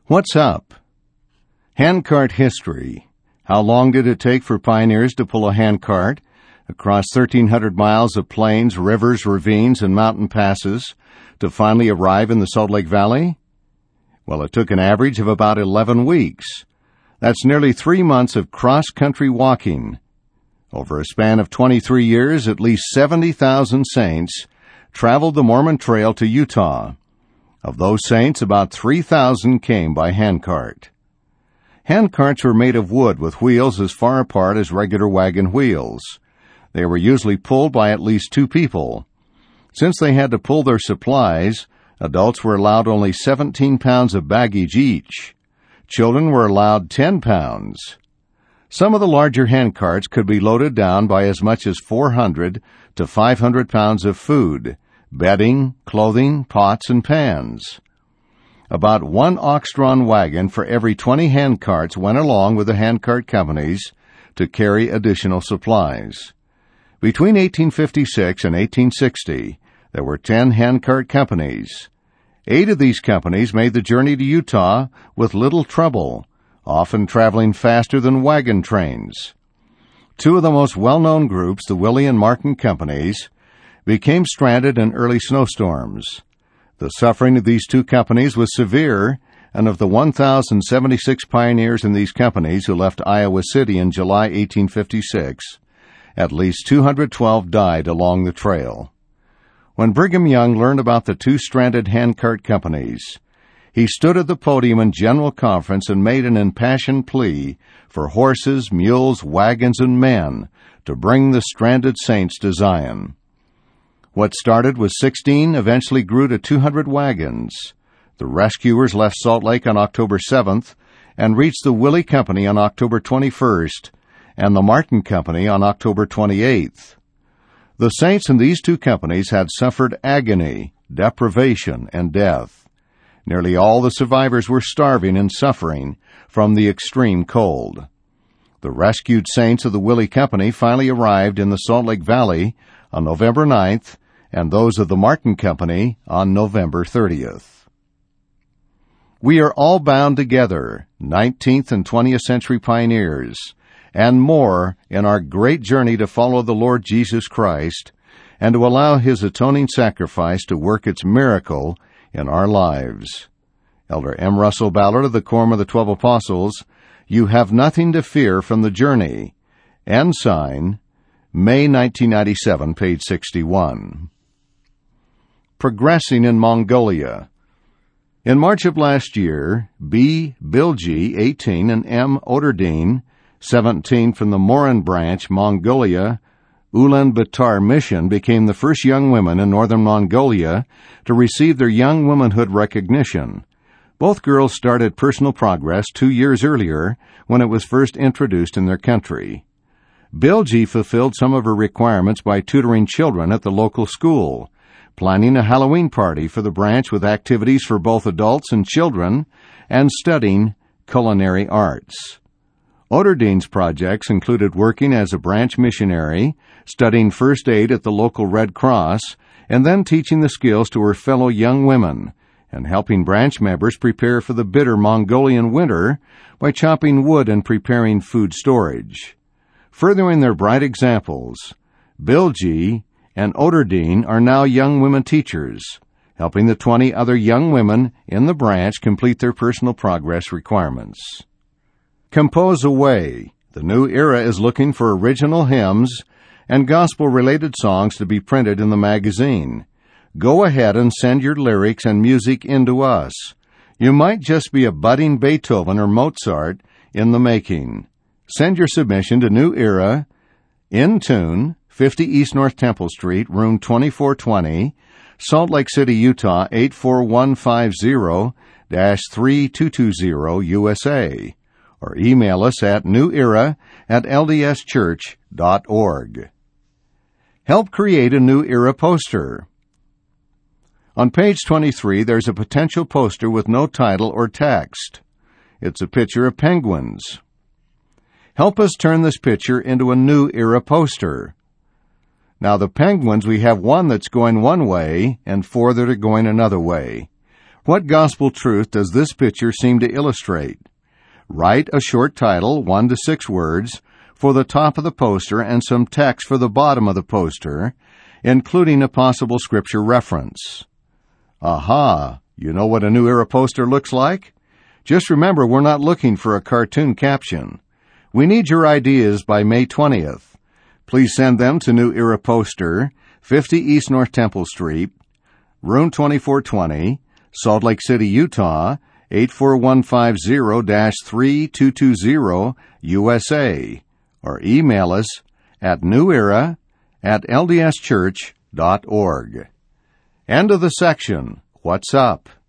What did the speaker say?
What's up? Handcart history. How long did it take for pioneers to pull a handcart across 1,300 miles of plains, rivers, ravines, and mountain passes to finally arrive in the Salt Lake Valley? Well, it took an average of about 11 weeks. That's nearly 3 months of cross-country walking. Over a span of 23 years, at least 70,000 saints traveled the Mormon Trail to Utah. Of those saints, about 3,000 came by handcart. Handcarts were made of wood with wheels as far apart as regular wagon wheels. They were usually pulled by at least 2 people. Since they had to pull their supplies, adults were allowed only 17 pounds of baggage each. Children were allowed 10 pounds. Some of the larger handcarts could be loaded down by as much as 400 to 500 pounds of food, bedding, clothing, pots, and pans. About 1 ox-drawn wagon for every 20 handcarts went along with the handcart companies to carry additional supplies. Between 1856 and 1860, there were 10 handcart companies. 8 of these companies made the journey to Utah with little trouble, often traveling faster than wagon trains. 2 of the most well-known groups, the Willie and Martin companies, became stranded in early snowstorms. The suffering of these 2 companies was severe, and of the 1,076 pioneers in these companies who left Iowa City in July 1856, at least 212 died along the trail. When Brigham Young learned about the 2 stranded handcart companies, he stood at the podium in General Conference and made an impassioned plea for horses, mules, wagons, and men to bring the stranded saints to Zion. What started with 16 eventually grew to 200 wagons. The rescuers left Salt Lake on October 7th and reached the Willie Company on October 21st and the Martin Company on October 28th. The saints in these 2 companies had suffered agony, deprivation, and death. Nearly all the survivors were starving and suffering from the extreme cold. The rescued saints of the Willie Company finally arrived in the Salt Lake Valley on November 9th, and those of the Martin Company on November 30th. We are all bound together, 19th and 20th century pioneers, and more in our great journey to follow the Lord Jesus Christ and to allow His atoning sacrifice to work its miracle in our lives. Elder M. Russell Ballard of the Quorum of the 12 Apostles, You Have Nothing to Fear from the Journey. Ensign, May 1997, page 61. Progressing in Mongolia. In March of last year, B. Bilgi, 18, and M. Oterdeen, 17, from the Morin Branch, Mongolia, Ulaanbaatar Mission, became the first young women in northern Mongolia to receive their young womanhood recognition. Both girls started Personal Progress 2 years earlier when it was first introduced in their country. Bilgi fulfilled some of her requirements by tutoring children at the local school, planning a Halloween party for the branch with activities for both adults and children, and studying culinary arts. Oterdeen's projects included working as a branch missionary, studying first aid at the local Red Cross, and then teaching the skills to her fellow young women, and helping branch members prepare for the bitter Mongolian winter by chopping wood and preparing food storage. Furthering their bright examples, Bilgi and Oterdeen are now young women teachers, helping the 20 other young women in the branch complete their Personal Progress requirements. Compose Away. The New Era is looking for original hymns and gospel-related songs to be printed in the magazine. Go ahead and send your lyrics and music in to us. You might just be a budding Beethoven or Mozart in the making. Send your submission to New Era, In Tune, 50 East North Temple Street, room 2420, Salt Lake City, Utah, 84150-3220, USA. Or email us at newera@ldschurch.org. Help create a New Era poster. On page 23, there's a potential poster with no title or text. It's a picture of penguins. Help us turn this picture into a New Era poster. Now, the penguins, we have one that's going one way and 4 that are going another way. What gospel truth does this picture seem to illustrate? Write a short title, 1 to 6 words, for the top of the poster and some text for the bottom of the poster, including a possible scripture reference. Aha! You know what a New Era poster looks like? Just remember, we're not looking for a cartoon caption. We need your ideas by May 20th. Please send them to New Era Poster, 50 East North Temple Street, Room 2420, Salt Lake City, Utah, 84150-3220, USA, or email us at newera@ldschurch.org. End of the section. What's up?